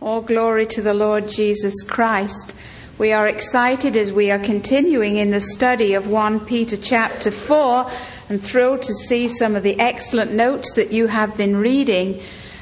All glory to the Lord Jesus Christ. We are excited as we are continuing in the study of 1 Peter chapter 4 and thrilled to see some of the excellent notes that you have been reading.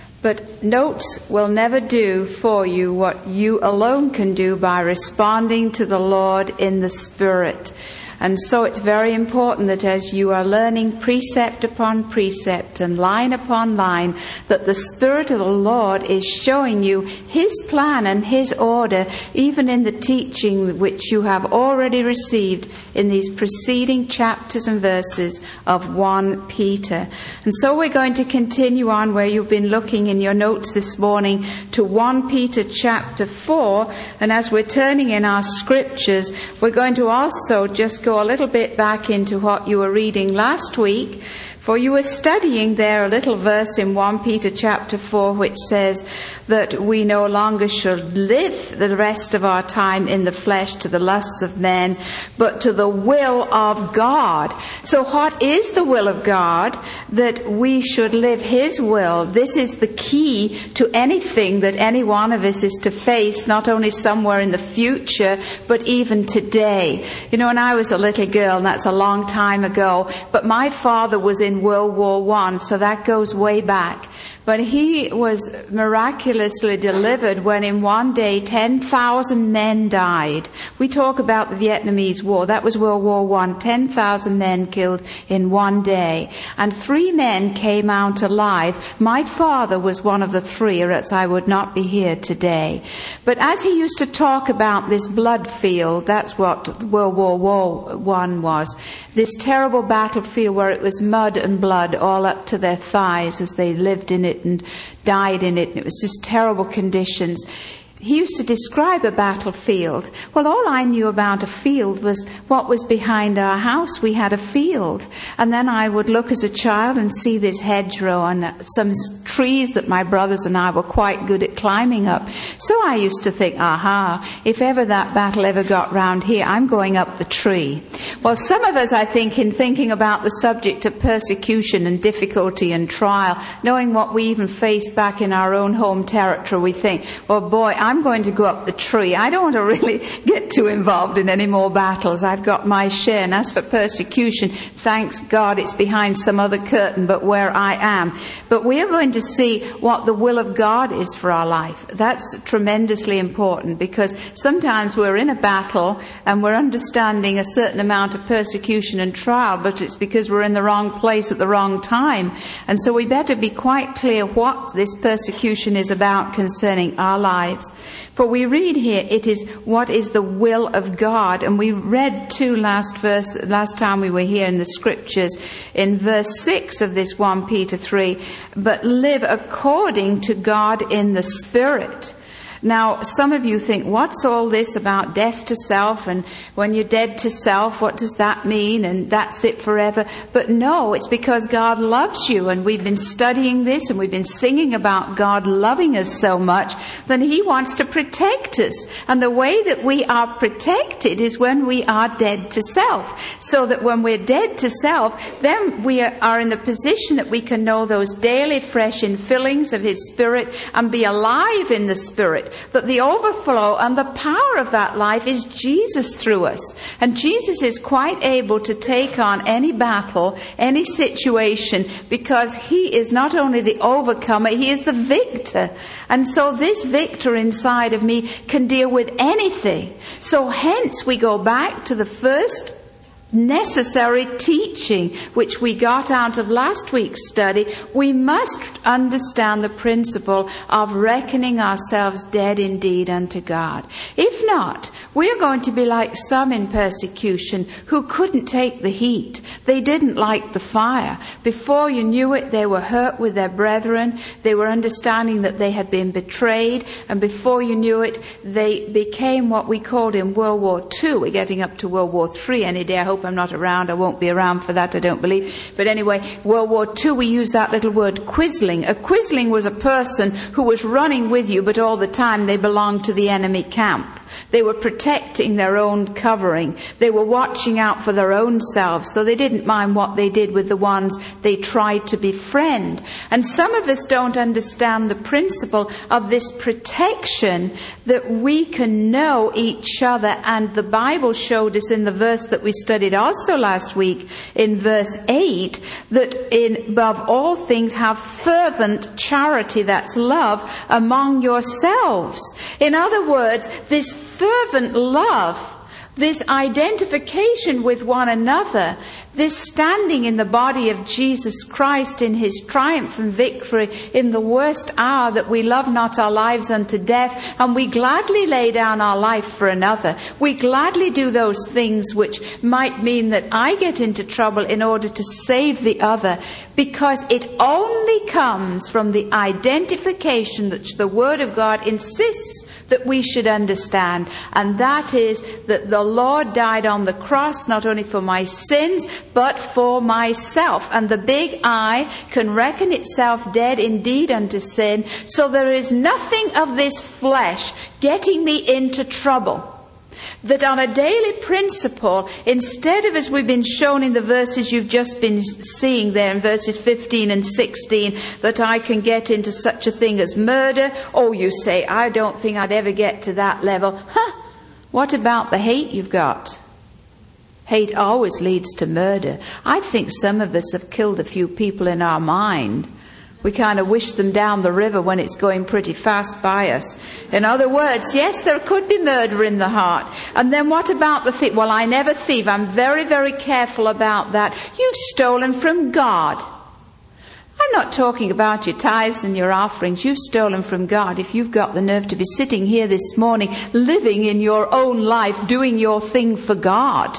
But notes will never do for you what you alone can do by responding to the Lord in the Spirit. And so it's very important that as you are learning precept upon precept and line upon line, that the Spirit of the Lord is showing you His plan and His order, even in the teaching which you have already received in these preceding chapters and verses of 1 Peter. And so we're going to continue on where you've been looking in your notes this morning to 1 Peter chapter 4. And as we're turning in our scriptures, we're going to also just go a little bit back into what you were reading last week, for you were studying there a little verse in 1 Peter chapter 4 which says that we no longer should live the rest of our time in the flesh to the lusts of men, but to the will of God. So what is the will of God? That we should live His will. This is the key to anything that any one of us is to face, not only somewhere in the future, but even today. You know, when I was a little girl, and that's a long time ago, but my father was in World War I, so that goes way back. But he was miraculously delivered when in one day 10,000 men died. We talk about the Vietnamese War. That was World War I. 10,000 men killed in one day. And 3 men came out alive. My father was one of the 3, or else I would not be here today. But as he used to talk about this blood field, that's what World War I was. This terrible battlefield where it was mud and blood all up to their thighs as they lived in it and died in it. And it was just terrible conditions. He used to describe a battlefield. Well, all I knew about a field was what was behind our house. We had a field. And then I would look as a child and see this hedgerow and some trees that my brothers and I were quite good at climbing up. So I used to think, if ever that battle ever got round here, I'm going up the tree. Well, some of us, I think, in thinking about the subject of persecution and difficulty and trial, knowing what we even face back in our own home territory, we think, well, boy, I'm going to go up the tree. I don't want to really get too involved in any more battles. I've got my share. And as for persecution, thanks God it's behind some other curtain but where I am. But we are going to see what the will of God is for our life. That's tremendously important, because sometimes we're in a battle and we're understanding a certain amount of persecution and trial, but it's because we're in the wrong place at the wrong time. And so we better be quite clear what this persecution is about concerning our lives. For we read here, it is what is the will of God. And we read too last time we were here in the scriptures, in verse 6 of this 1 Peter 3, but live according to God in the Spirit. Now, some of you think, what's all this about death to self? And when you're dead to self, what does that mean? And that's it forever. But no, it's because God loves you. And we've been studying this and we've been singing about God loving us so much that He wants to protect us. And the way that we are protected is when we are dead to self. So that when we're dead to self, then we are in the position that we can know those daily fresh infillings of His Spirit and be alive in the Spirit. That the overflow and the power of that life is Jesus through us. And Jesus is quite able to take on any battle, any situation, because He is not only the overcomer, He is the victor. And so this victor inside of me can deal with anything. So hence we go back to the first necessary teaching which we got out of last week's study. We must understand the principle of reckoning ourselves dead indeed unto God. If not, we are going to be like some in persecution who couldn't take the heat. They didn't like the fire. Before you knew it, they were hurt with their brethren. They were understanding that they had been betrayed. And before you knew it, they became what we called in World War II. We're getting up to World War III any day. I hope I'm not around. I won't be around for that, I don't believe. But anyway, World War II, we use that little word quisling. A quisling was a person who was running with you, but all the time they belonged to the enemy camp. They were protecting their own covering. They were watching out for their own selves, so they didn't mind what they did with the ones they tried to befriend. And some of us don't understand the principle of this protection, that we can know each other. And the Bible showed us in the verse that we studied also last week, in verse 8, that above all things have fervent charity, that's love, among yourselves. In other words, this fervent love, this identification with one another, this standing in the body of Jesus Christ in his triumph and victory in the worst hour, that we love not our lives unto death, and we gladly lay down our life for another. We gladly do those things which might mean that I get into trouble in order to save the other, because it only comes from the identification that the Word of God insists that we should understand, and that is that the Lord died on the cross not only for my sins but for myself, and the big I can reckon itself dead indeed unto sin, so there is nothing of this flesh getting me into trouble. That on a daily principle, instead of, as we've been shown in the verses you've just been seeing there in verses 15 and 16, that I can get into such a thing as murder. Oh, you say, I don't think I'd ever get to that level. What about the hate you've got? Hate always leads to murder. I think some of us have killed a few people in our mind. We kind of wish them down the river when it's going pretty fast by us. In other words, yes, there could be murder in the heart. And then what about the thief? Well, I never thieve. I'm very, very careful about that. You've stolen from God. I'm not talking about your tithes and your offerings. You've stolen from God if you've got the nerve to be sitting here this morning, living in your own life, doing your thing for God.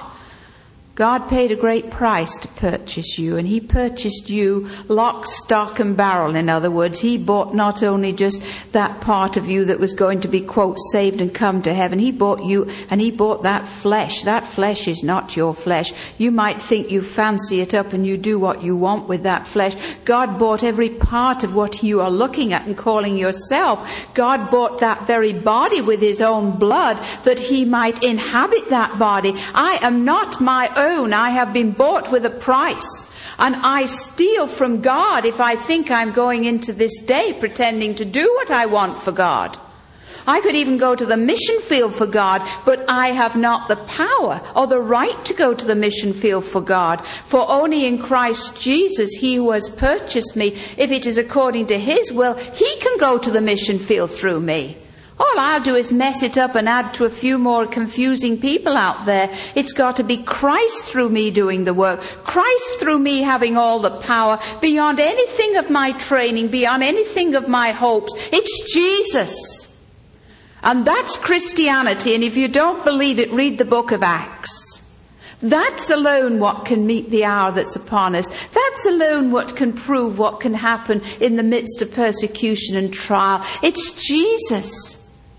God paid a great price to purchase you, and he purchased you lock, stock and barrel. In other words, he bought not only just that part of you that was going to be, quote, saved and come to heaven. He bought you, and he bought that flesh. That flesh is not your flesh. You might think you fancy it up and you do what you want with that flesh. God bought every part of what you are looking at and calling yourself. God bought that very body with his own blood, that he might inhabit that body. I am not my own. I have been bought with a price, and I steal from God if I think I'm going into this day pretending to do what I want for God. I could even go to the mission field for God, but I have not the power or the right to go to the mission field for God. For only in Christ Jesus, he who has purchased me, if it is according to his will, he can go to the mission field through me. All I'll do is mess it up and add to a few more confusing people out there. It's got to be Christ through me doing the work. Christ through me having all the power beyond anything of my training, beyond anything of my hopes. It's Jesus. And that's Christianity. And if you don't believe it, read the book of Acts. That's alone what can meet the hour that's upon us. That's alone what can prove what can happen in the midst of persecution and trial. It's Jesus.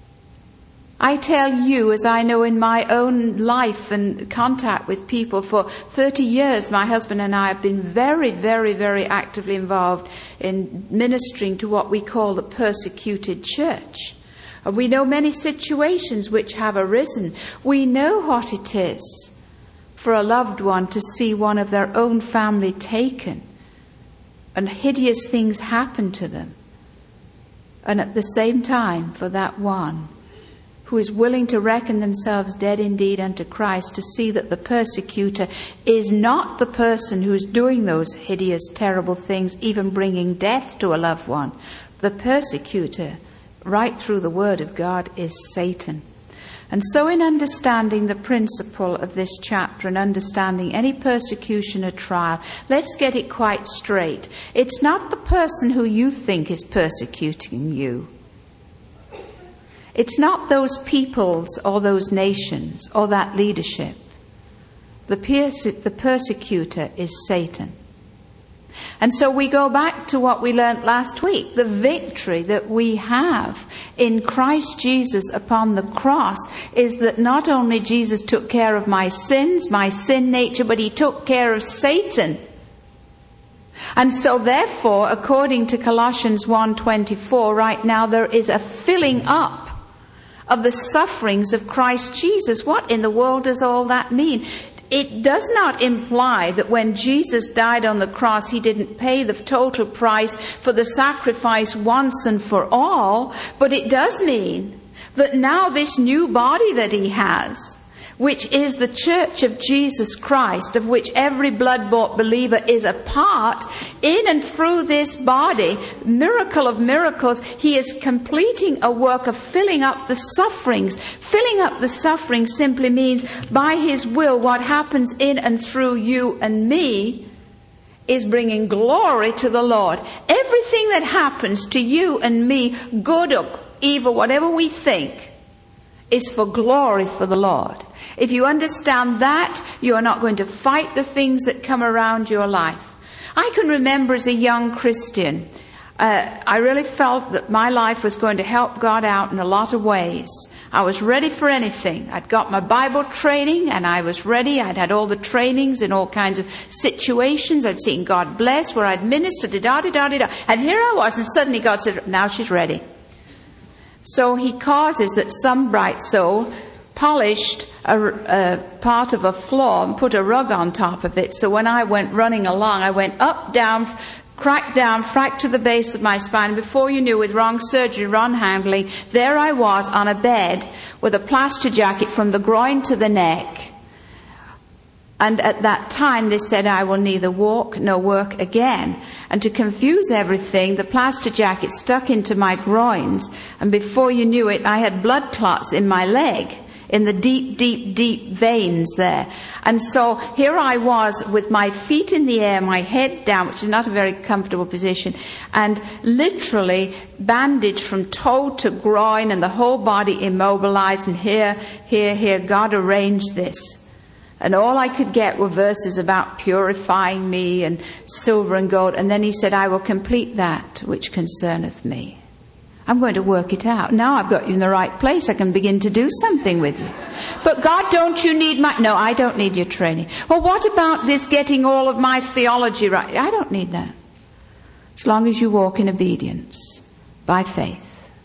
I tell you, as I know in my own life and contact with people, for 30 years my husband and I have been very, very, very actively involved in ministering to what we call the persecuted church. We know many situations which have arisen. We know what it is for a loved one to see one of their own family taken and hideous things happen to them. And at the same time, for that one who is willing to reckon themselves dead indeed unto Christ, to see that the persecutor is not the person who is doing those hideous, terrible things, even bringing death to a loved one. The persecutor, right through the Word of God, is Satan. And so in understanding the principle of this chapter and understanding any persecution or trial, let's get it quite straight. It's not the person who you think is persecuting you. It's not those peoples or those nations or that leadership. The persecutor is Satan. And so we go back to what we learnt last week. The victory that we have in Christ Jesus upon the cross is that not only Jesus took care of my sins, my sin nature, but he took care of Satan. And so therefore, according to Colossians 1:24, right now there is a filling up of the sufferings of Christ Jesus. What in the world does all that mean? It does not imply that when Jesus died on the cross, he didn't pay the total price for the sacrifice once and for all, but it does mean that now this new body that he has, which is the church of Jesus Christ, of which every blood-bought believer is a part, in and through this body, miracle of miracles, he is completing a work of filling up the sufferings. Filling up the sufferings simply means by his will, what happens in and through you and me is bringing glory to the Lord. Everything that happens to you and me, good or evil, whatever we think, is for glory for the Lord. If you understand that, you are not going to fight the things that come around your life. I can remember as a young Christian, I really felt that my life was going to help God out in a lot of ways. I was ready for anything. I'd got my Bible training and I was ready. I'd had all the trainings in all kinds of situations. I'd seen God bless where I'd ministered, da-da-da-da-da. And here I was, and suddenly God said, now she's ready. So he causes that some bright soul polished a part of a floor and put a rug on top of it. So when I went running along, I went up, down, frack to the base of my spine. Before you knew, with wrong surgery, wrong handling, there I was on a bed with a plaster jacket from the groin to the neck. And at that time, they said, I will neither walk nor work again. And to confuse everything, the plaster jacket stuck into my groins. And before you knew it, I had blood clots in my leg, in the deep, deep, deep veins there. And so here I was with my feet in the air, my head down, which is not a very comfortable position, and literally bandaged from toe to groin and the whole body immobilized. And here, God arranged this. And all I could get were verses about purifying me and silver and gold. And then he said, I will complete that which concerneth me. I'm going to work it out. Now I've got you in the right place. I can begin to do something with you. But God, don't you need my... No, I don't need your training. Well, what about this getting all of my theology right? I don't need that. As long as you walk in obedience, by faith.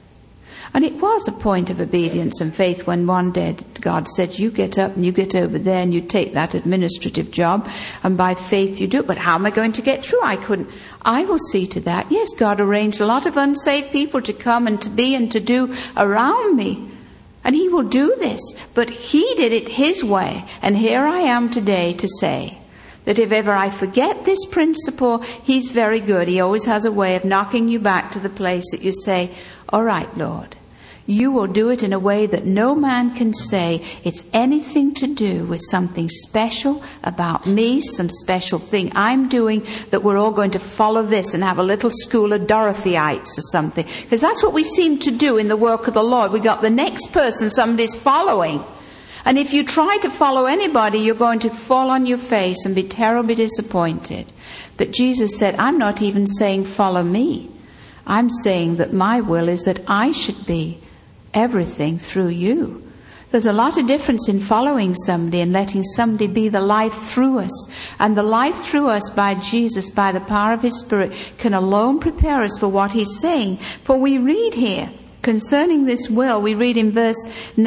And it was a point of obedience and faith when one day God said, you get up and you get over there and you take that administrative job, and by faith you do it. But how am I going to get through? I couldn't. I will see to that. Yes, God arranged a lot of unsaved people to come and to be and to do around me. And he will do this. But he did it his way. And here I am today to say that if ever I forget this principle, he's very good. He always has a way of knocking you back to the place that you say, all right, Lord. You will do it in a way that no man can say it's anything to do with something special about me, some special thing I'm doing, that we're all going to follow this and have a little school of Dorothyites or something. Because that's what we seem to do in the work of the Lord. We got the next person somebody's following. And if you try to follow anybody, you're going to fall on your face and be terribly disappointed. But Jesus said, I'm not even saying follow me. I'm saying that my will is that I should be everything through you. There's a lot of difference in following somebody and letting somebody be the life through us. And the life through us by Jesus, by the power of his Spirit, can alone prepare us for what he's saying. For we read here, concerning this will, we read in verse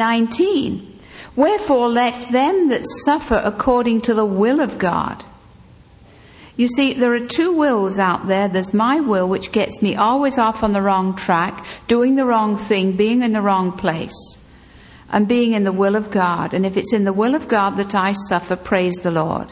19, wherefore let them that suffer according to the will of God. You see, there are two wills out there. There's my will, which gets me always off on the wrong track, doing the wrong thing, being in the wrong place, and being in the will of God. And if it's in the will of God that I suffer, praise the Lord.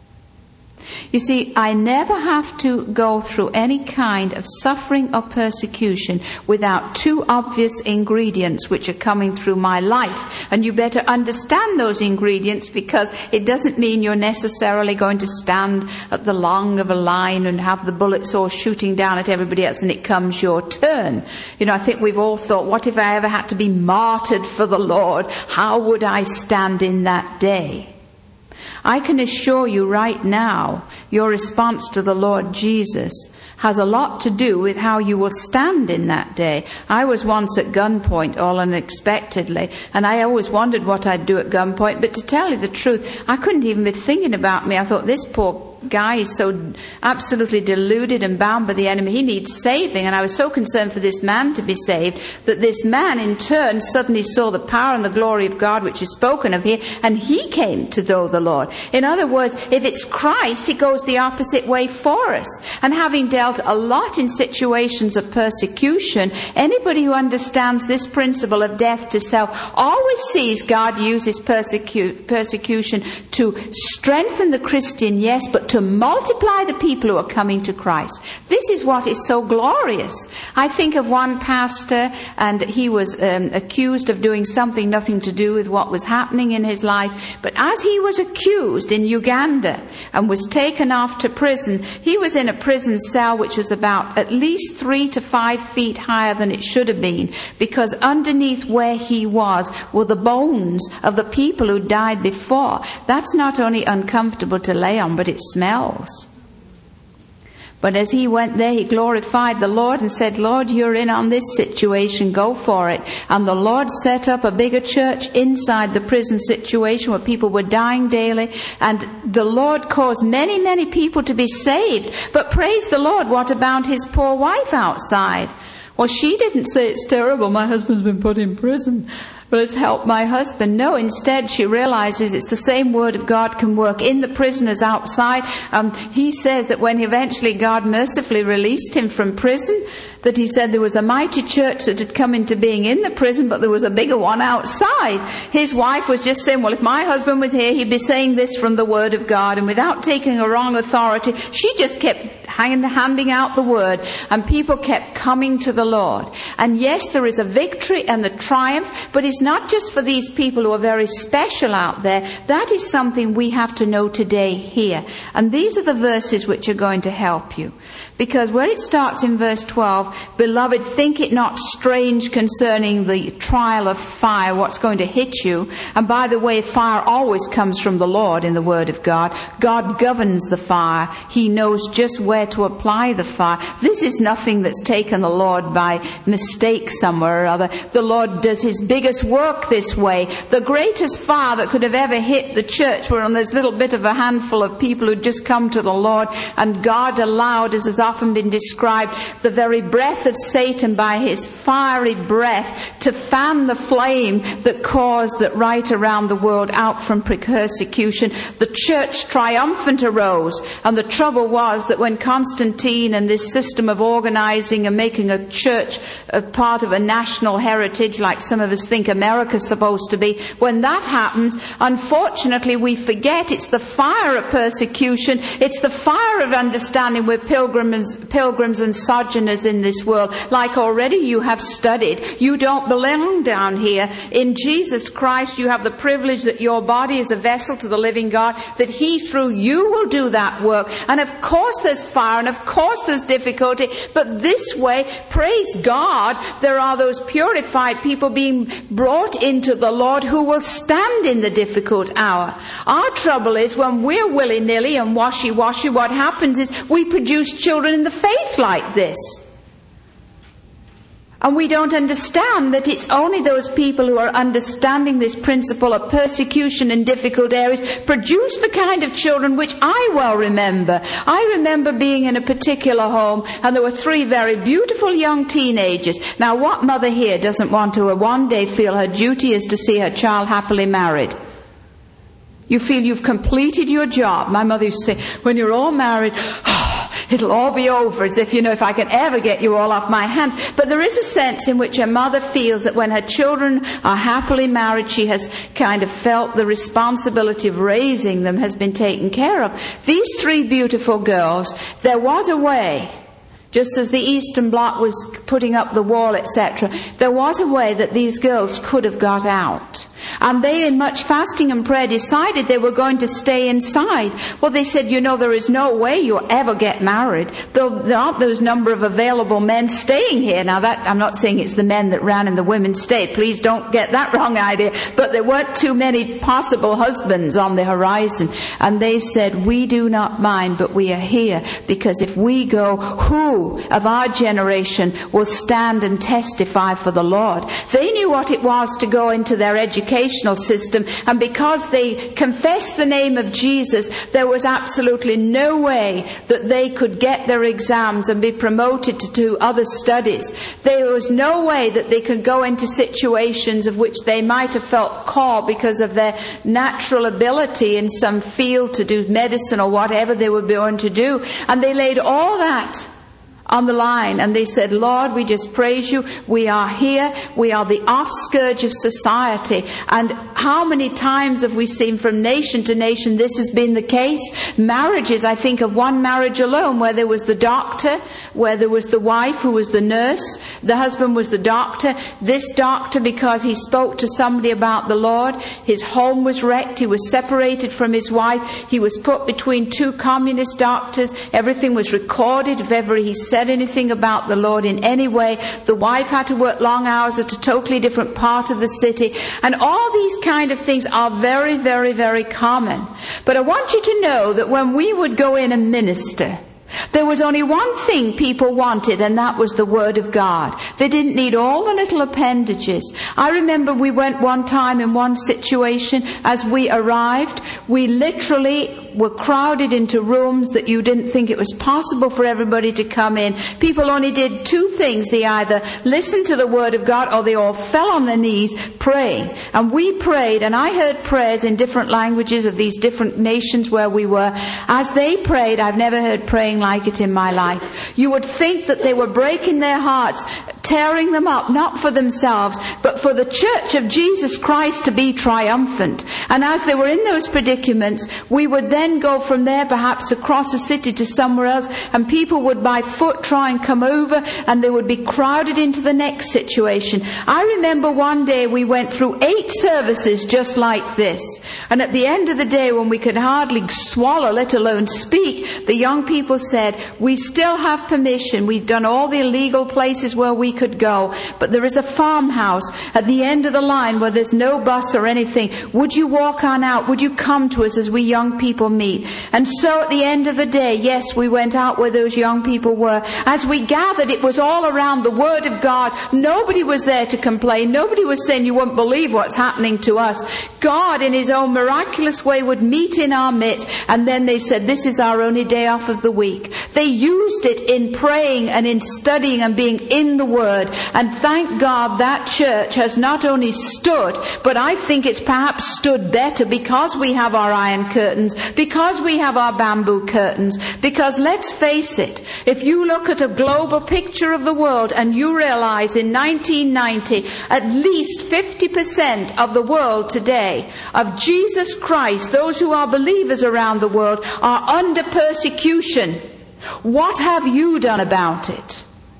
You see, I never have to go through any kind of suffering or persecution without two obvious ingredients which are coming through my life. And you better understand those ingredients, because it doesn't mean you're necessarily going to stand at the long of a line and have the bullets all shooting down at everybody else and it comes your turn. You know, I think we've all thought, what if I ever had to be martyred for the Lord? How would I stand in that day? I can assure you right now, your response to the Lord Jesus has a lot to do with how you will stand in that day. I was once at gunpoint all unexpectedly, and I always wondered what I'd do at gunpoint, but to tell you the truth, I couldn't even be thinking about me. I thought, this poor guy is so absolutely deluded and bound by the enemy. He needs saving. And I was so concerned for this man to be saved that this man in turn suddenly saw the power and the glory of God which is spoken of here, and he came to know the Lord. In other words, if it's Christ, it goes the opposite way for us. And having dealt a lot in situations of persecution, anybody who understands this principle of death to self always sees God uses persecution to strengthen the Christian, yes, but to multiply the people who are coming to Christ. This is what is so glorious. I think of one pastor, and he was accused of doing something nothing to do with what was happening in his life. But as he was accused in Uganda and was taken off to prison, he was in a prison cell which was about at least 3 to 5 feet higher than it should have been, because underneath where he was were the bones of the people who died before. That's not only uncomfortable to lay on, but it smells. But as he went there, he glorified the Lord and said, Lord, you're in on this situation, go for it. And the Lord set up a bigger church inside the prison situation where people were dying daily. And the Lord caused many, many people to be saved. But praise the Lord, what about his poor wife outside? Well, she didn't say, it's terrible, my husband's been put in prison, but it's helped my husband. No, instead she realizes it's the same word of God can work in the prisoners outside. He says that when eventually God mercifully released him from prison, that he said there was a mighty church that had come into being in the prison, but there was a bigger one outside. His wife was just saying, well, if my husband was here, he'd be saying this from the word of God. And without taking a wrong authority, she just kept handing out the word, and people kept coming to the Lord. And yes, there is a victory and the triumph, but it's not just for these people who are very special out there. That is something we have to know today here. And these are the verses which are going to help you. Because where it starts in verse 12, beloved, think it not strange concerning the trial of fire, what's going to hit you. And by the way, fire always comes from the Lord in the Word of God. God governs the fire. He knows just where to apply the fire. This is nothing that's taken the Lord by mistake somewhere or other. The Lord does his biggest work this way. The greatest fire that could have ever hit the church were on this little bit of a handful of people who'd just come to the Lord, and God allowed, as has often been described, the very breath of Satan by his fiery breath to fan the flame that caused that right around the world out from persecution. The church triumphant arose, and the trouble was that when Constantine and this system of organizing and making a church a part of a national heritage like some of us think America's supposed to be, when that happens, unfortunately we forget it's the fire of persecution, it's the fire of understanding we're pilgrims and sojourners in this world. Like already you have studied, you don't belong down here. In Jesus Christ you have the privilege that your body is a vessel to the living God, that he through you will do that work. And of course there's fire, and of course there's difficulty, but this way, praise God, there are those purified people being brought into the Lord who will stand in the difficult hour. Our trouble is when we're willy-nilly and washy-washy, what happens is we produce children in the faith like this. And we don't understand that it's only those people who are understanding this principle of persecution in difficult areas produce the kind of children which I well remember. I remember being in a particular home, and there were 3 very beautiful young teenagers. Now, what mother here doesn't want to one day feel her duty is to see her child happily married? You feel you've completed your job. My mother used to say, when you're all married, it'll all be over, as if, if I can ever get you all off my hands. But there is a sense in which a mother feels that when her children are happily married, she has kind of felt the responsibility of raising them has been taken care of. These 3 beautiful girls, there was a way, just as the Eastern Bloc was putting up the wall, etc., there was a way that these girls could have got out. And they, in much fasting and prayer, decided they were going to stay inside. Well, they said, there is no way you'll ever get married. There aren't those number of available men staying here. Now, that I'm not saying it's the men that ran and the women stayed. Please don't get that wrong idea. But there weren't too many possible husbands on the horizon. And they said, we do not mind, but we are here. Because if we go, who of our generation will stand and testify for the Lord? They knew what it was to go into their education educational system, and because they confessed the name of Jesus, there was absolutely no way that they could get their exams and be promoted to do other studies. There was no way that they could go into situations of which they might have felt called because of their natural ability in some field to do medicine or whatever they were going to do. And they laid all that on the line, and they said, Lord, we just praise you. We are here. We are the offscourge of society. And how many times have we seen from nation to nation this has been the case? Marriages, I think of one marriage alone where there was the doctor, where there was the wife who was the nurse, the husband was the doctor. This doctor, because he spoke to somebody about the Lord, his home was wrecked. He was separated from his wife. He was put between two communist doctors. Everything was recorded. If ever he said anything about the Lord in any way, the wife had to work long hours at a totally different part of the city. And all these kind of things are very, very, very common. But I want you to know that when we would go in and minister, there was only one thing people wanted, and that was the Word of God. They didn't need all the little appendages. I remember we went one time in one situation. As we arrived, we literally were crowded into rooms that you didn't think it was possible for everybody to come in. People only did two things. They either listened to the Word of God or they all fell on their knees praying. And we prayed, and I heard prayers in different languages of these different nations where we were. As they prayed, I've never heard praying like it in my life. You would think that they were breaking their hearts, tearing them up, not for themselves, but for the church of Jesus Christ to be triumphant. And as they were in those predicaments, we would then go from there perhaps across the city to somewhere else, and people would by foot try and come over, and they would be crowded into the next situation. I remember one day we went through 8 services just like this, and at the end of the day, when we could hardly swallow, let alone speak, the young people said, we still have permission. We've done all the illegal places where we could go, but there is a farmhouse at the end of the line where there's no bus or anything. Would you walk on out? Would you come to us as we young people meet? And so at the end of the day, yes, we went out where those young people were. As we gathered, it was all around the Word of God. Nobody was there to complain. Nobody was saying, you won't believe what's happening to us. God, in His own miraculous way, would meet in our midst. And then they said, this is our only day off of the week. They used it in praying and in studying and being in the Word. And thank God that church has not only stood, but I think it's perhaps stood better because we have our iron curtains, because we have our bamboo curtains. Because let's face it, if you look at a global picture of the world and you realize in 1990, at least 50% of the world today, of Jesus Christ, those who are believers around the world, are under persecution. What have you done about it?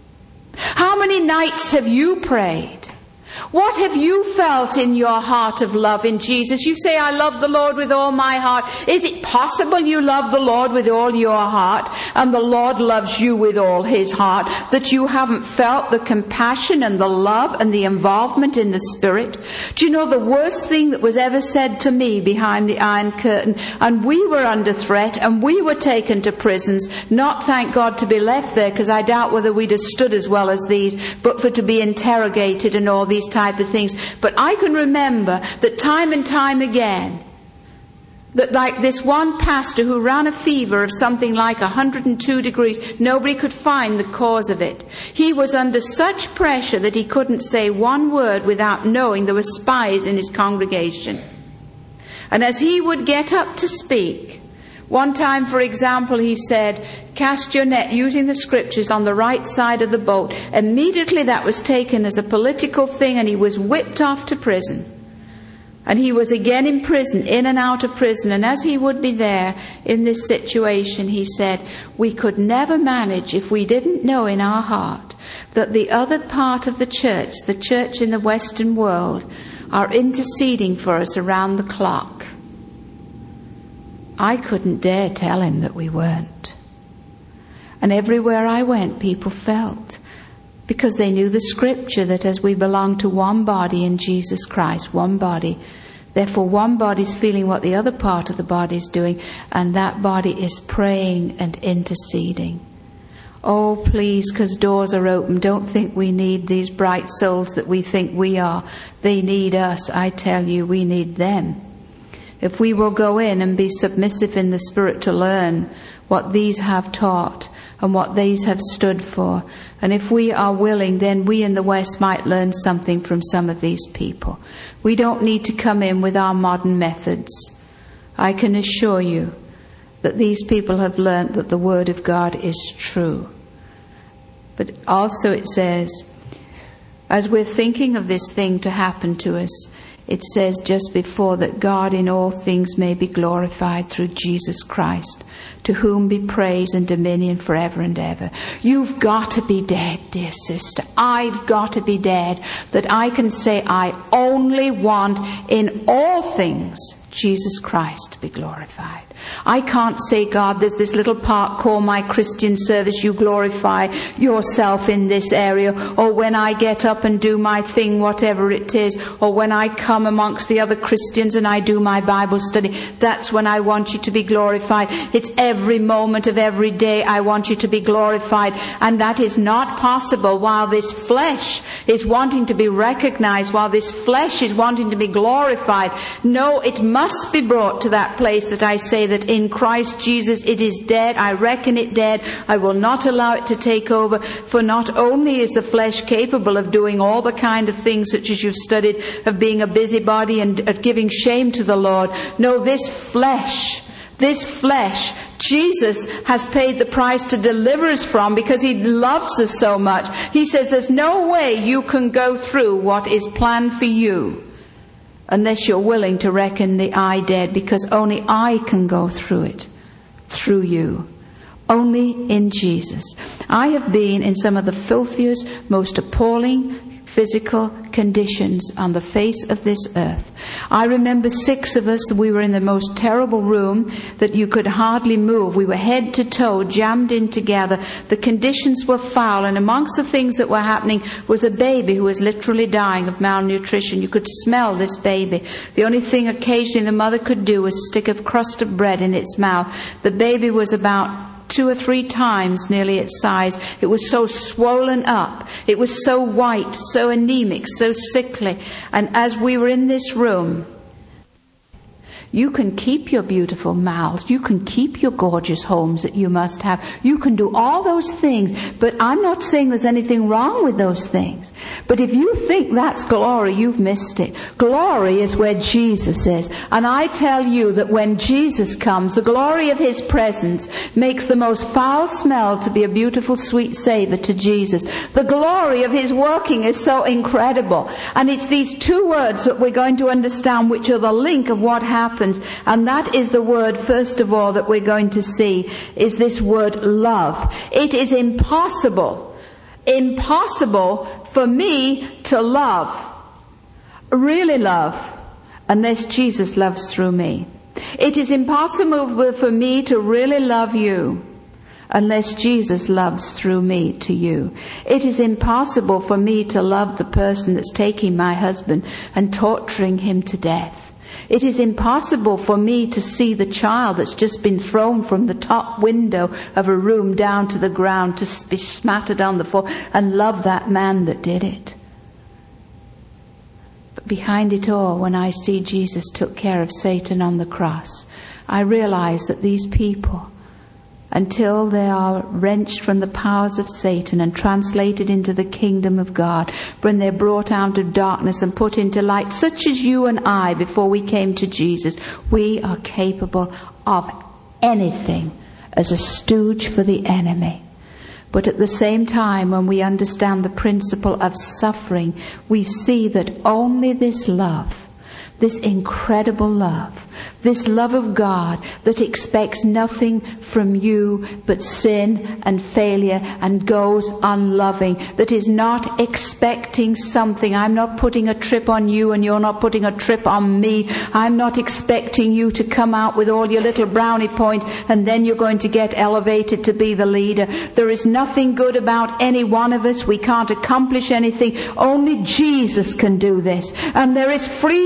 How many nights have you prayed? What have you felt in your heart of love in Jesus? You say, I love the Lord with all my heart. Is it possible you love the Lord with all your heart and the Lord loves you with all His heart, that you haven't felt the compassion and the love and the involvement in the Spirit? Do you know the worst thing that was ever said to me behind the Iron Curtain? And we were under threat and we were taken to prisons, not, thank God, to be left there, because I doubt whether we'd have stood as well as these, but for to be interrogated and all these type of things. But I can remember that time and time again, that like this one pastor who ran a fever of something like 102 degrees, nobody could find the cause of it. He was under such pressure that he couldn't say one word without knowing there were spies in his congregation. And as he would get up to speak, one time, for example, he said, cast your net, using the scriptures, on the right side of the boat. Immediately that was taken as a political thing, and he was whipped off to prison. And he was again in prison, in and out of prison. And as he would be there in this situation, he said, we could never manage if we didn't know in our heart that the other part of the church in the Western world, are interceding for us around the clock. I couldn't dare tell him that we weren't. And everywhere I went, people felt, because they knew the scripture that as we belong to one body in Jesus Christ, one body, therefore one body's feeling what the other part of the body's doing, and that body is praying and interceding. Oh, please, because doors are open. Don't think we need these bright souls that we think we are. They need us. I tell you, we need them. If we will go in and be submissive in the Spirit to learn what these have taught and what these have stood for, and if we are willing, then we in the West might learn something from some of these people. We don't need to come in with our modern methods. I can assure you that these people have learnt that the Word of God is true. But also it says, as we're thinking of this thing to happen to us, it says just before that God in all things may be glorified through Jesus Christ, to whom be praise and dominion forever and ever. You've got to be dead, dear sister. I've got to be dead, that I can say I only want in all things Jesus Christ be glorified. I can't say, God, there's this little part called my Christian service. You glorify yourself in this area. Or when I get up and do my thing, whatever it is. Or when I come amongst the other Christians and I do my Bible study. That's when I want you to be glorified. It's every moment of every day I want you to be glorified. And that is not possible while this flesh is wanting to be recognized, while this flesh is wanting to be glorified. No, it must be brought to that place that I say that in Christ Jesus it is dead. I reckon it dead. I will not allow it to take over. For not only is the flesh capable of doing all the kind of things such as you've studied, of being a busybody and of giving shame to the Lord. No, this flesh, Jesus has paid the price to deliver us from, because he loves us so much. He says there's no way you can go through what is planned for you unless you're willing to reckon the I dead, because only I can go through it, through you. Only in Jesus. I have been in some of the filthiest, most appalling physical conditions on the face of this earth. I remember 6 of us, we were in the most terrible room that you could hardly move. We were head to toe jammed in together. The conditions were foul, and amongst the things that were happening was a baby who was literally dying of malnutrition. You could smell this baby. The only thing occasionally the mother could do was stick a crust of bread in its mouth. The baby was about 2 or 3 times nearly its size. It was so swollen up. It was so white, so anemic, so sickly. And as we were in this room, you can keep your beautiful mouths. You can keep your gorgeous homes that you must have. You can do all those things. But I'm not saying there's anything wrong with those things. But if you think that's glory, you've missed it. Glory is where Jesus is. And I tell you that when Jesus comes, the glory of his presence makes the most foul smell to be a beautiful sweet savor to Jesus. The glory of his working is so incredible. And it's these 2 words that we're going to understand, which are the link of what happens. And that is the word, first of all, that we're going to see, is this word love. It is impossible for me to love, really love, unless Jesus loves through me. It is impossible for me to really love you unless Jesus loves through me to you. It is impossible for me to love the person that's taking my husband and torturing him to death. It is impossible for me to see the child that's just been thrown from the top window of a room down to the ground to be smattered on the floor and love that man that did it. But behind it all, when I see Jesus took care of Satan on the cross, I realize that these people, until they are wrenched from the powers of Satan and translated into the kingdom of God, when they're brought out of darkness and put into light, such as you and I before we came to Jesus, we are capable of anything as a stooge for the enemy. But at the same time, when we understand the principle of suffering, we see that only this love, this incredible love, this love of God that expects nothing from you but sin and failure and goes unloving, that is not expecting something. I'm not putting a trip on you and you're not putting a trip on me. I'm not expecting you to come out with all your little brownie points and then you're going to get elevated to be the leader. There is nothing good about any one of us. We can't accomplish anything. Only Jesus can do this. And there is freedom in this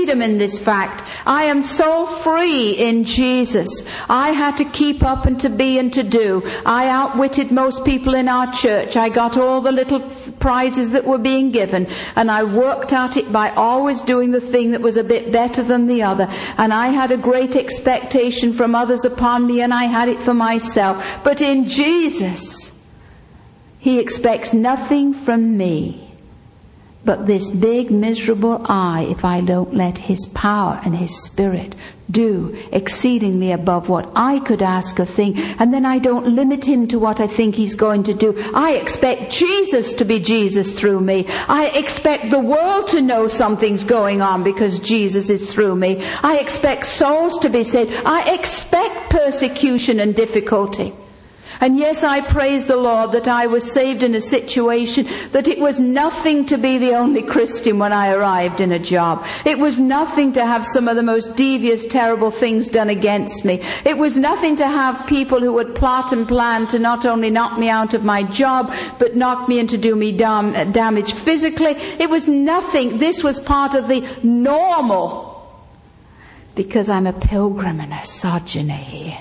this fact. I am so free in Jesus. I had to keep up and to be and to do. I outwitted most people in our church. I got all the little prizes that were being given, and I worked at it by always doing the thing that was a bit better than the other. And I had a great expectation from others upon me, and I had it for myself. But in Jesus, He expects nothing from me but this big miserable I, if I don't let His power and His Spirit do exceedingly above what I could ask or think, and then I don't limit Him to what I think He's going to do. I expect Jesus to be Jesus through me. I expect the world to know something's going on because Jesus is through me. I expect souls to be saved. I expect persecution and difficulty. And yes, I praise the Lord that I was saved in a situation that it was nothing to be the only Christian when I arrived in a job. It was nothing to have some of the most devious, terrible things done against me. It was nothing to have people who would plot and plan to not only knock me out of my job, but knock me and to do me damage physically. It was nothing. This was part of the normal, because I'm a pilgrim and a sojourner here.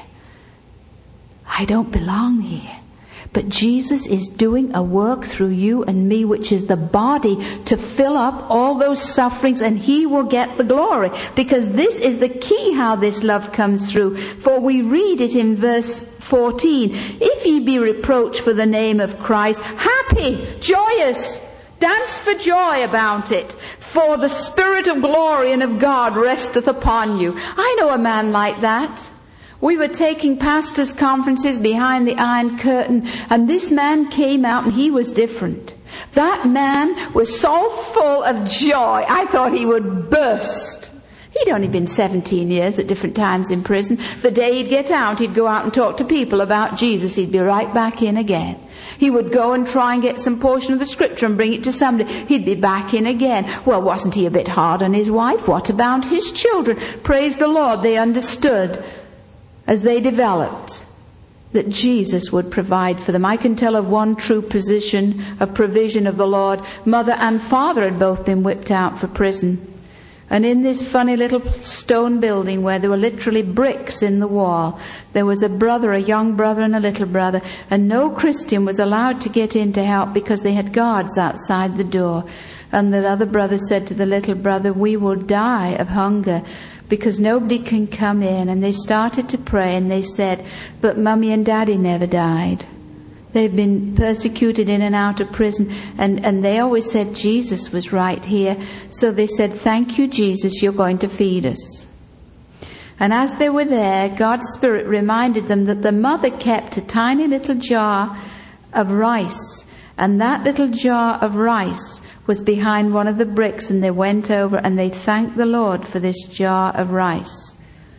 I don't belong here. But Jesus is doing a work through you and me, which is the body, to fill up all those sufferings, and He will get the glory. Because this is the key how this love comes through. For we read it in verse 14. If ye be reproached for the name of Christ, happy, joyous, dance for joy about it. For the Spirit of glory and of God resteth upon you. I know a man like that. We were taking pastors' conferences behind the Iron Curtain, and this man came out, and he was different. That man was so full of joy, I thought he would burst. He'd only been 17 years at different times in prison. The day he'd get out, he'd go out and talk to people about Jesus. He'd be right back in again. He would go and try and get some portion of the scripture and bring it to somebody. He'd be back in again. Well, wasn't he a bit hard on his wife? What about his children? Praise the Lord, they understood as they developed that Jesus would provide for them. I can tell of one true provision of the Lord. Mother and father had both been whipped out for prison. And in this funny little stone building where there were literally bricks in the wall, there was a brother, a young brother and a little brother, and no Christian was allowed to get in to help because they had guards outside the door. And the other brother said to the little brother, "We will die of hunger because nobody can come in." And they started to pray, and they said, "But Mummy and Daddy never died. They've been persecuted in and out of prison." And they always said Jesus was right here. So they said, "Thank you, Jesus, you're going to feed us." And as they were there, God's Spirit reminded them that the mother kept a tiny little jar of rice. And that little jar of rice was behind one of the bricks, and they went over and they thanked the Lord for this jar of rice.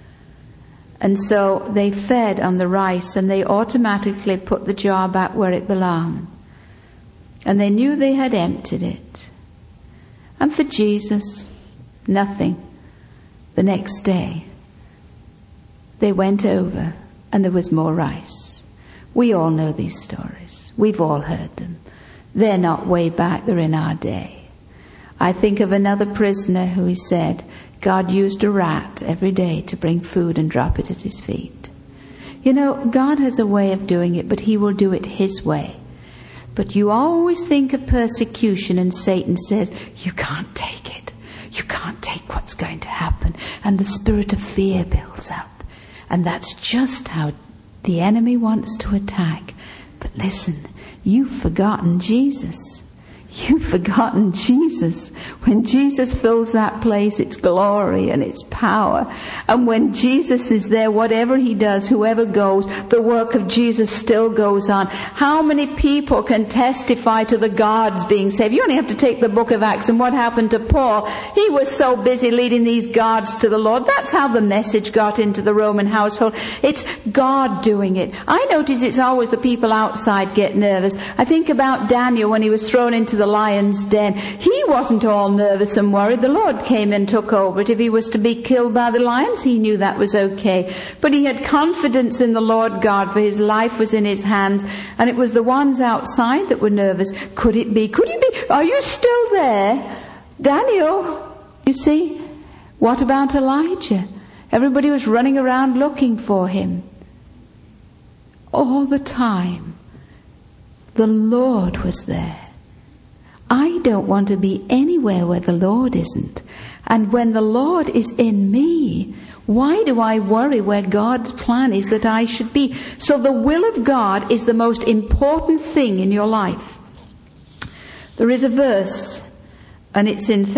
And so they fed on the rice, and they automatically put the jar back where it belonged. And they knew they had emptied it. And for Jesus, nothing. The next day, they went over and there was more rice. We all know these stories. We've all heard them. They're not way back, they're in our day. I think of another prisoner who he said God used a rat every day to bring food and drop it at his feet. You know, God has a way of doing it, but He will do it His way. But you always think of persecution, and Satan says, you can't take it. You can't take what's going to happen. And the spirit of fear builds up. And that's just how the enemy wants to attack. But listen, you've forgotten Jesus. You've forgotten Jesus. When Jesus fills that place, it's glory and it's power. And when Jesus is there, whatever He does, whoever goes, the work of Jesus still goes on. How many people can testify to the guards being saved? You only have to take the book of Acts and what happened to Paul. He was so busy leading these guards to the Lord. That's how the message got into the Roman household. It's God doing it. I notice it's always the people outside get nervous. I think about Daniel when he was thrown into the lion's den. He wasn't all nervous and worried. The Lord came and took over it. If he was to be killed by the lions, he knew that was okay. But he had confidence in the Lord God, for his life was in His hands. And it was the ones outside that were nervous. Could it be? Could it be? Are you still there? Daniel, you see, What about Elijah? Everybody was running around looking for him. All the time, the Lord was there. I don't want to be anywhere where the Lord isn't. And when the Lord is in me, why do I worry where God's plan is that I should be? So the will of God is the most important thing in your life. There is a verse, and it's in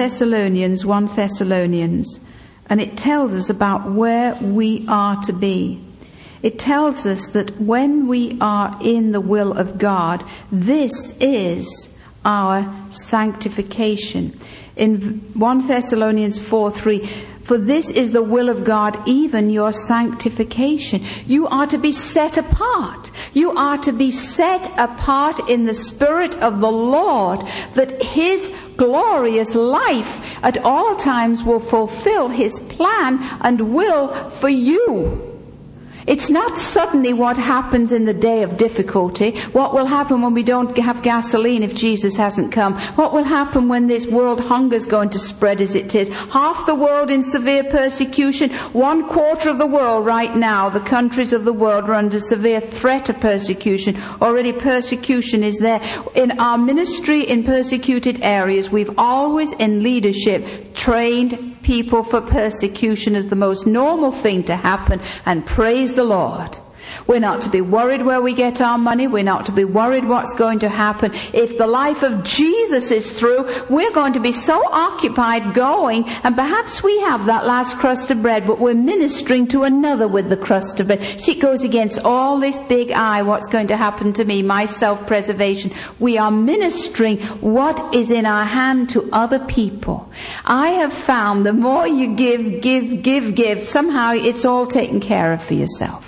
1 Thessalonians, and it tells us about where we are to be. It tells us that when we are in the will of God, this is our sanctification. In 1 Thessalonians 4:3, for this is the will of God, even your sanctification. You are to be set apart. You are to be set apart in the Spirit of the Lord, that His glorious life at all times will fulfill His plan and will for you. It's not suddenly what happens in the day of difficulty. What will happen when we don't have gasoline if Jesus hasn't come? What will happen when this world hunger is going to spread as it is? Half the world in severe persecution. 1/4 of the world right now, the countries of the world, are under severe threat of persecution. Already persecution is there. In our ministry in persecuted areas, we've always in leadership trained people for persecution as the most normal thing to happen, and praise the Lord. We're not to be worried where we get our money. We're not to be worried what's going to happen. If the life of Jesus is through, we're going to be so occupied going, and perhaps we have that last crust of bread, but we're ministering to another with the crust of bread. See, it goes against all this big I, what's going to happen to me, my self-preservation. We are ministering what is in our hand to other people. I have found the more you give, somehow it's all taken care of for yourself.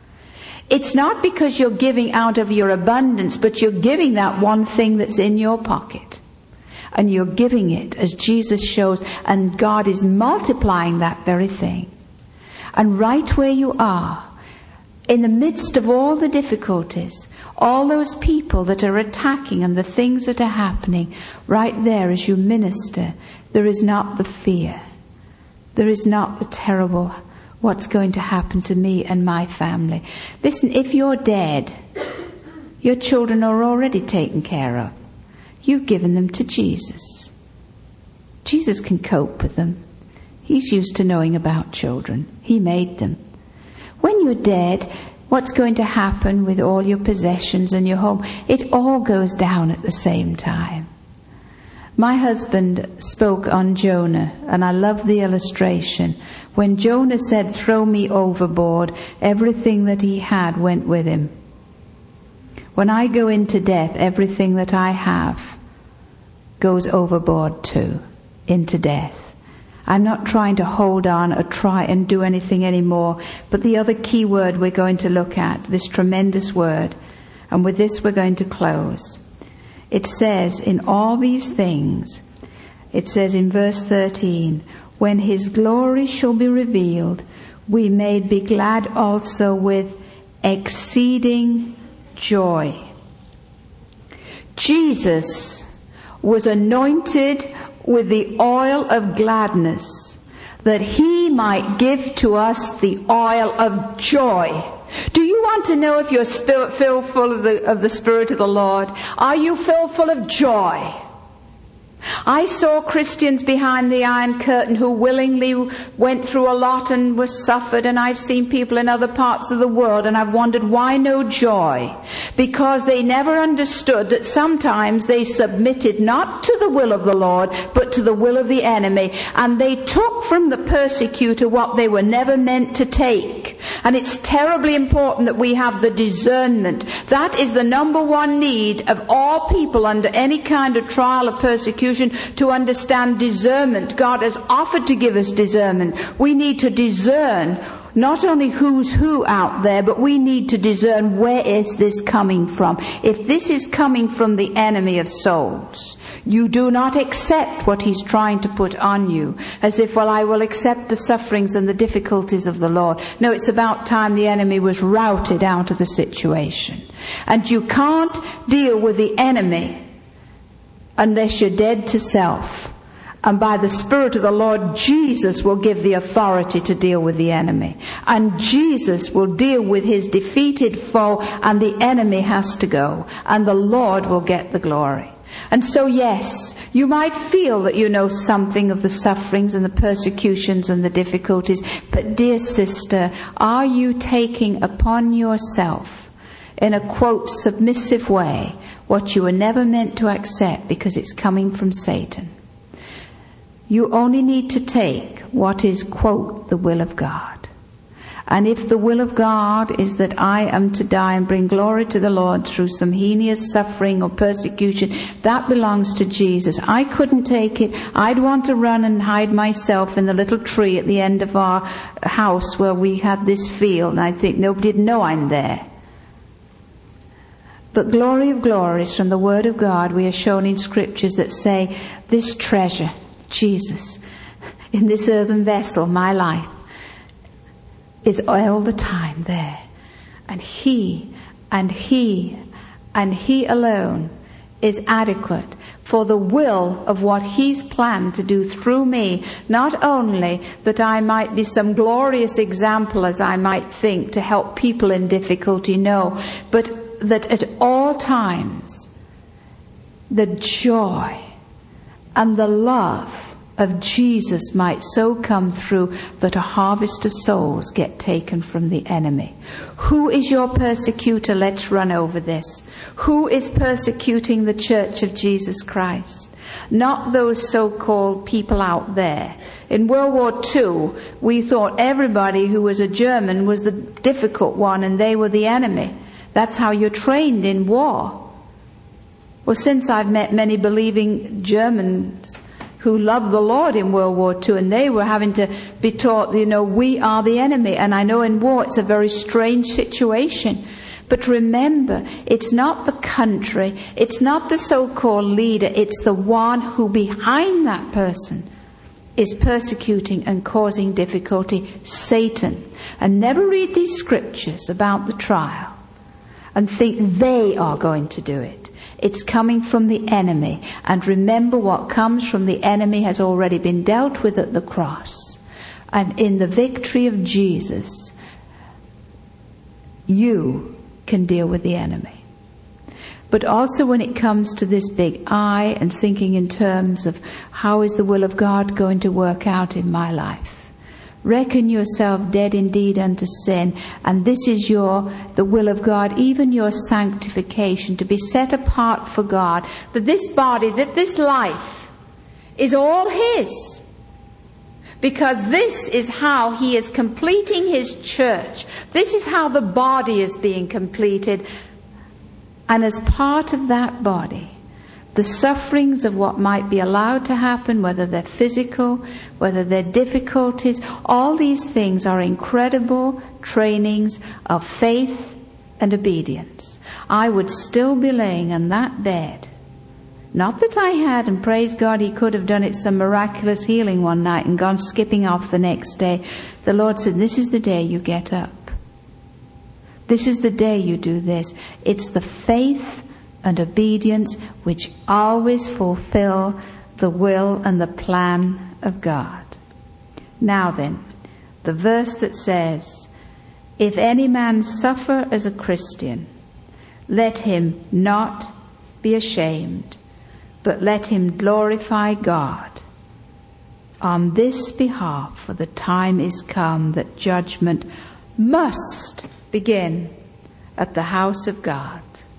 It's not because you're giving out of your abundance, but you're giving that one thing that's in your pocket. And you're giving it as Jesus shows, and God is multiplying that very thing. And right where you are, in the midst of all the difficulties, all those people that are attacking and the things that are happening, right there as you minister, there is not the fear. There is not the terrible what's going to happen to me and my family. Listen, if you're dead, your children are already taken care of. You've given them to Jesus. Jesus can cope with them. He's used to knowing about children. He made them. When you're dead, what's going to happen with all your possessions and your home? It all goes down at the same time. My husband spoke on Jonah, and I love the illustration. When Jonah said, "Throw me overboard," everything that he had went with him. When I go into death, everything that I have goes overboard too, into death. I'm not trying to hold on or try and do anything anymore. But the other key word we're going to look at, this tremendous word, and with this we're going to close. It says in all these things, it says in verse 13, when His glory shall be revealed, we may be glad also with exceeding joy. Jesus was anointed with the oil of gladness, that He might give to us the oil of joy. Do you want to know if you're filled full of the Spirit of the Lord? Are you filled full of joy? I saw Christians behind the Iron Curtain who willingly went through a lot and were suffered, and I've seen people in other parts of the world, and I've wondered why no joy? Because they never understood that sometimes they submitted not to the will of the Lord, but to the will of the enemy, and they took from the persecutor what they were never meant to take. And it's terribly important that we have the discernment. That is the number one need of all people under any kind of trial or persecution, to understand discernment. God has offered to give us discernment. We need to discern not only who's who out there, but we need to discern where is this coming from. If this is coming from the enemy of souls, you do not accept what he's trying to put on you as if, well, I will accept the sufferings and the difficulties of the Lord. No, it's about time the enemy was routed out of the situation. And you can't deal with the enemy unless you're dead to self And by the Spirit of the Lord, Jesus will give the authority to deal with the enemy. And Jesus will deal with his defeated foe, and the enemy has to go. And the Lord will get the glory. And so, yes, you might feel that you know something of the sufferings and the persecutions and the difficulties. But dear sister, are you taking upon yourself, in a quote, submissive way, what you were never meant to accept because it's coming from Satan? You only need to take what is, quote, the will of God. And if the will of God is that I am to die and bring glory to the Lord through some heinous suffering or persecution, that belongs to Jesus. I couldn't take it. I'd want to run and hide myself in the little tree at the end of our house where we had this field, and I think nobody'd know I'm there. But glory of glories from the Word of God, we are shown in Scriptures that say, this treasure, Jesus, in this earthen vessel, my life, is all the time there. And He alone is adequate for the will of what He's planned to do through me. Not only that I might be some glorious example, as I might think, to help people in difficulty, no, but that at all times the joy and the love of Jesus might so come through that a harvest of souls get taken from the enemy. Who is your persecutor? Let's run over this. Who is persecuting the Church of Jesus Christ? Not those so-called people out there. In World War II, we thought everybody who was a German was the difficult one and they were the enemy. That's how you're trained in war. Well, since I've met many believing Germans who loved the Lord in World War II, and they were having to be taught, we are the enemy. And I know in war it's a very strange situation. But remember, it's not the country, it's not the so-called leader, it's the one who behind that person is persecuting and causing difficulty, Satan. And never read these scriptures about the trial and think they are going to do it. It's coming from the enemy. And remember, what comes from the enemy has already been dealt with at the cross. And in the victory of Jesus, you can deal with the enemy. But also when it comes to this big I and thinking in terms of how is the will of God going to work out in my life, reckon yourself dead indeed unto sin, and this is the will of God, even your sanctification, to be set apart for God, that this body, that this life is all His. Because this is how He is completing His church. This is how the body is being completed. And as part of that body, the sufferings of what might be allowed to happen, whether they're physical, whether they're difficulties, all these things are incredible trainings of faith and obedience. I would still be laying on that bed. Not that I had, and praise God, He could have done it some miraculous healing one night and gone skipping off the next day. The Lord said, this is the day you get up. This is the day you do this. It's the faith and obedience which always fulfill the will and the plan of God. Now then, the verse that says, if any man suffer as a Christian, let him not be ashamed, but let him glorify God on this behalf, for the time is come that judgment must begin at the house of God.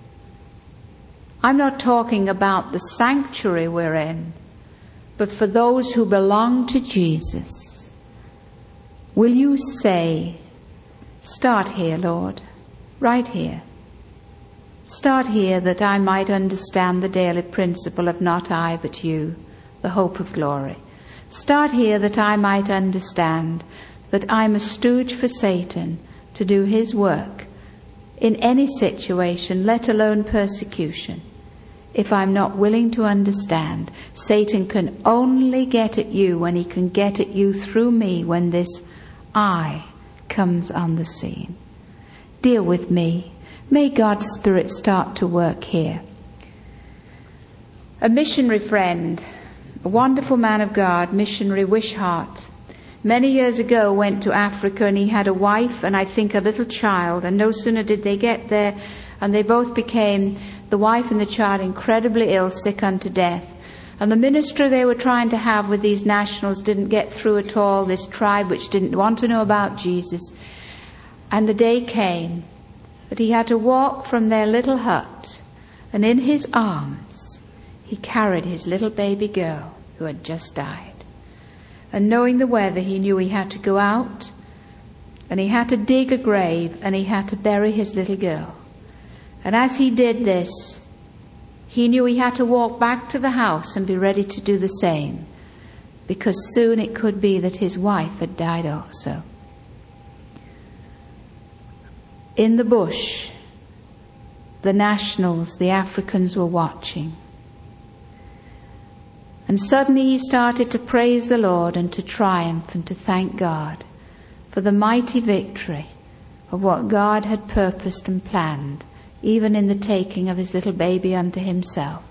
I'm not talking about the sanctuary we're in, but for those who belong to Jesus. Will you say, start here, Lord, right here. Start here that I might understand the daily principle of not I but you, the hope of glory. Start here that I might understand that I'm a stooge for Satan to do his work in any situation, let alone persecution. If I'm not willing to understand, Satan can only get at you when he can get at you through me, when this I comes on the scene. Deal with me. May God's Spirit start to work here. A missionary friend a wonderful man of God, missionary Wishart. Many years ago went to Africa, and he had a wife and I think a little child, and no sooner did they get there and they both became, the wife and the child, incredibly ill, sick unto death. And the ministry they were trying to have with these nationals didn't get through at all, this tribe which didn't want to know about Jesus. And the day came that he had to walk from their little hut, and in his arms he carried his little baby girl who had just died. And knowing the weather, he knew he had to go out, and he had to dig a grave, and he had to bury his little girl. And as he did this, he knew he had to walk back to the house and be ready to do the same, because soon it could be that his wife had died also. In the bush, the nationals, the Africans, were watching. And suddenly he started to praise the Lord and to triumph and to thank God for the mighty victory of what God had purposed and planned, even in the taking of his little baby unto himself.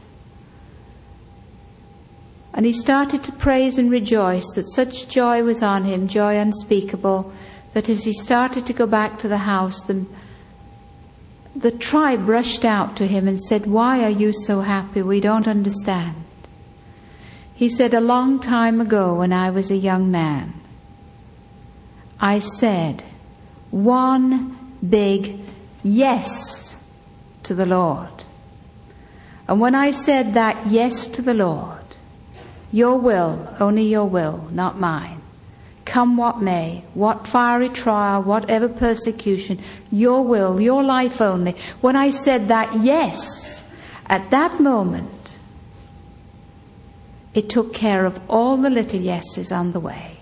And he started to praise and rejoice that such joy was on him, joy unspeakable, that as he started to go back to the house, the tribe rushed out to him and said, "Why are you so happy? We don't understand." He said, "A long time ago when I was a young man, I said one big yes to the Lord. And when I said that yes to the Lord, your will, only your will, not mine, come what may, what fiery trial, whatever persecution, your will, your life only. When I said that yes, at that moment, it took care of all the little yeses on the way."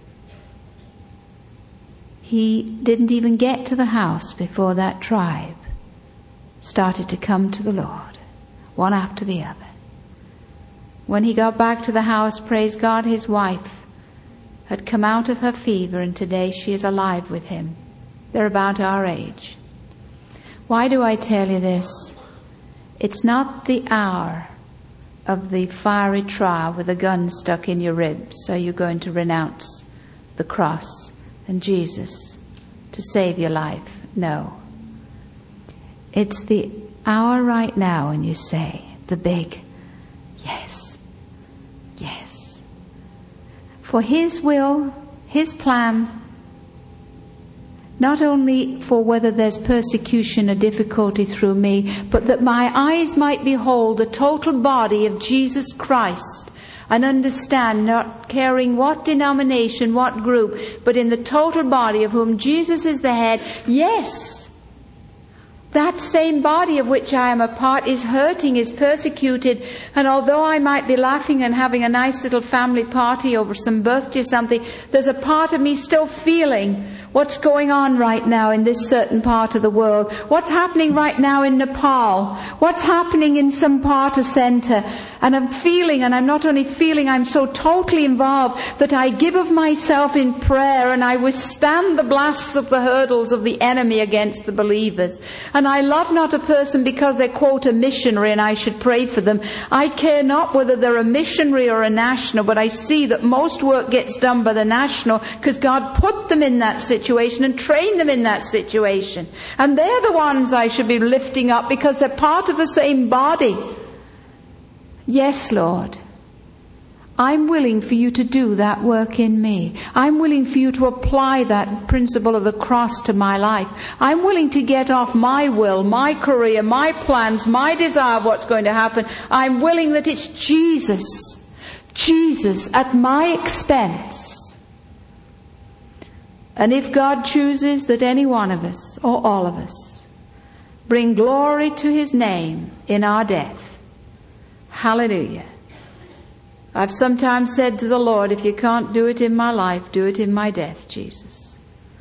He didn't even get to the house before that tribe started to come to the Lord, one after the other. When he got back to the house, praise God, his wife had come out of her fever, and today she is alive with him. They're about our age. Why do I tell you this? It's not the hour of the fiery trial with a gun stuck in your ribs, so you're going to renounce the cross and Jesus to save your life. No. It's the hour right now when you say the big yes, yes. For his will, his plan, not only for whether there's persecution or difficulty through me, but that my eyes might behold the total body of Jesus Christ and understand, not caring what denomination, what group, but in the total body of whom Jesus is the head. Yes, that same body of which I am a part is hurting, is persecuted, and although I might be laughing and having a nice little family party over some birthday or something, there's a part of me still feeling what's going on right now in this certain part of the world, what's happening right now in Nepal, what's happening in some part of center. And I'm feeling, and I'm not only feeling, I'm so totally involved that I give of myself in prayer, and I withstand the blasts of the hurdles of the enemy against the believers. And I love not a person because they're quote a missionary and I should pray for them. I care not whether they're a missionary or a national, but I see that most work gets done by the national because God put them in that situation and trained them in that situation. And they're the ones I should be lifting up because they're part of the same body. Yes, Lord. I'm willing for you to do that work in me. I'm willing for you to apply that principle of the cross to my life. I'm willing to get off my will, my career, my plans, my desire of what's going to happen. I'm willing that it's Jesus. Jesus at my expense. And if God chooses that any one of us, or all of us, bring glory to his name in our death, hallelujah. I've sometimes said to the Lord, if you can't do it in my life, do it in my death, Jesus.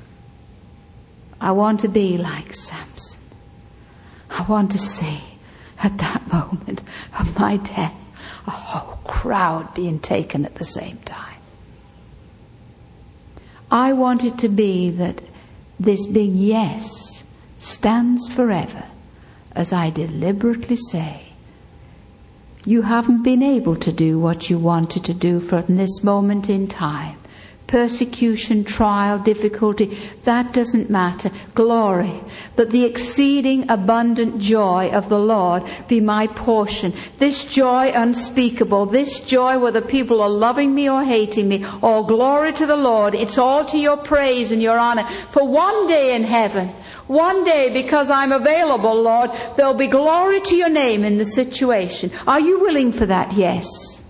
I want to be like Samson. I want to see at that moment of my death a whole crowd being taken at the same time. I want it to be that this big yes stands forever as I deliberately say, You haven't been able to do what you wanted to do from this moment in time. Persecution, trial, difficulty, that doesn't matter. Glory, that the exceeding abundant joy of the Lord be my portion. This joy unspeakable, this joy whether people are loving me or hating me, all glory to the Lord. It's all to your praise and your honor. For one day in heaven, one day, because I'm available, Lord, there'll be glory to your name in the situation. Are you willing for that? Yes.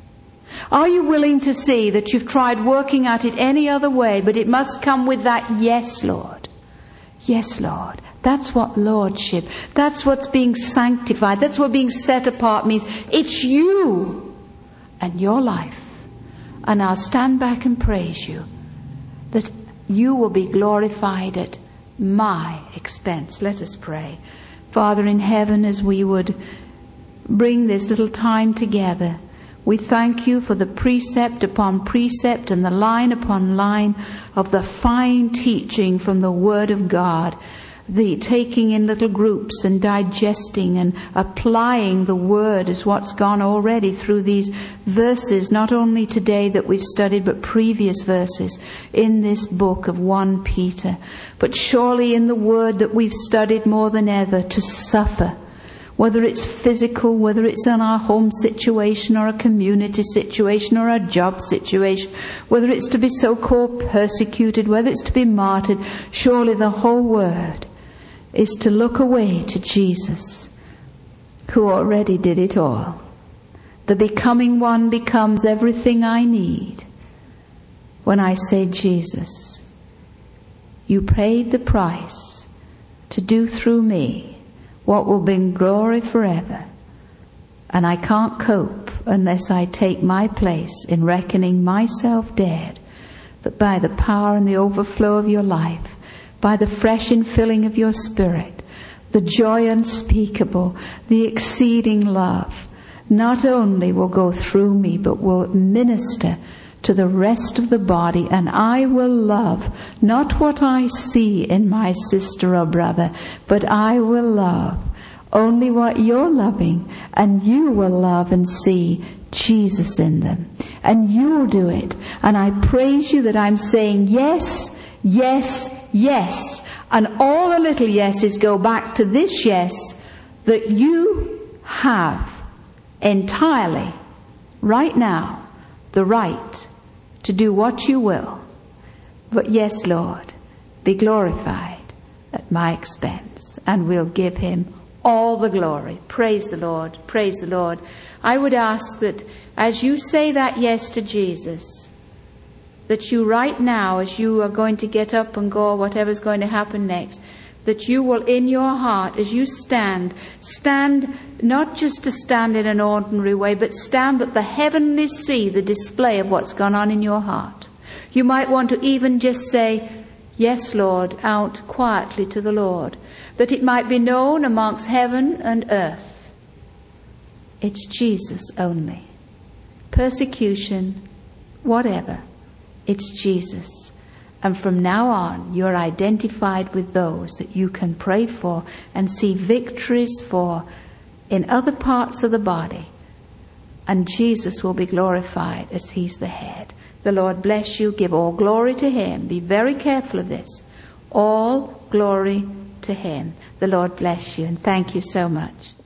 Are you willing to see that you've tried working at it any other way, but it must come with that, yes, Lord. Yes, Lord. That's what lordship, that's what's being sanctified, that's what being set apart means. It's you and your life. And I'll stand back and praise you that you will be glorified at my expense. Let us pray. Father in heaven, as we would bring this little time together, we thank you for the precept upon precept and the line upon line of the fine teaching from the Word of God, the taking in little groups and digesting and applying the Word is what's gone already through these verses, not only today that we've studied, but previous verses in this book of 1 Peter. But surely in the Word that we've studied more than ever, to suffer, whether it's physical, whether it's in our home situation or a community situation or a job situation, whether it's to be so-called persecuted, whether it's to be martyred, surely the whole Word is to look away to Jesus, who already did it all. The becoming one becomes everything I need when I say, Jesus, you paid the price to do through me what will bring glory forever. And I can't cope unless I take my place in reckoning myself dead, that by the power and the overflow of your life, by the fresh infilling of your Spirit, the joy unspeakable, the exceeding love, not only will go through me, but will minister to the rest of the body, and I will love not what I see in my sister or brother, but I will love only what you're loving, and you will love and see Jesus in them, and you'll do it. And I praise you that I'm saying yes, yes, yes, and all the little yeses go back to this yes, that you have entirely, right now, the right to do what you will. But yes, Lord, be glorified at my expense, and we'll give him all the glory. Praise the Lord. Praise the Lord. I would ask that as you say that yes to Jesus, that you right now, as you are going to get up and go, whatever's going to happen next, that you will in your heart, as you stand not just to stand in an ordinary way, but stand that the heavenlies see the display of what's gone on in your heart. You might want to even just say, yes, Lord, out quietly to the Lord, that it might be known amongst heaven and earth. It's Jesus only. Persecution, whatever, it's Jesus. And from now on, you're identified with those that you can pray for and see victories for in other parts of the body. And Jesus will be glorified as he's the head. The Lord bless you. Give all glory to him. Be very careful of this. All glory to him. The Lord bless you, and thank you so much.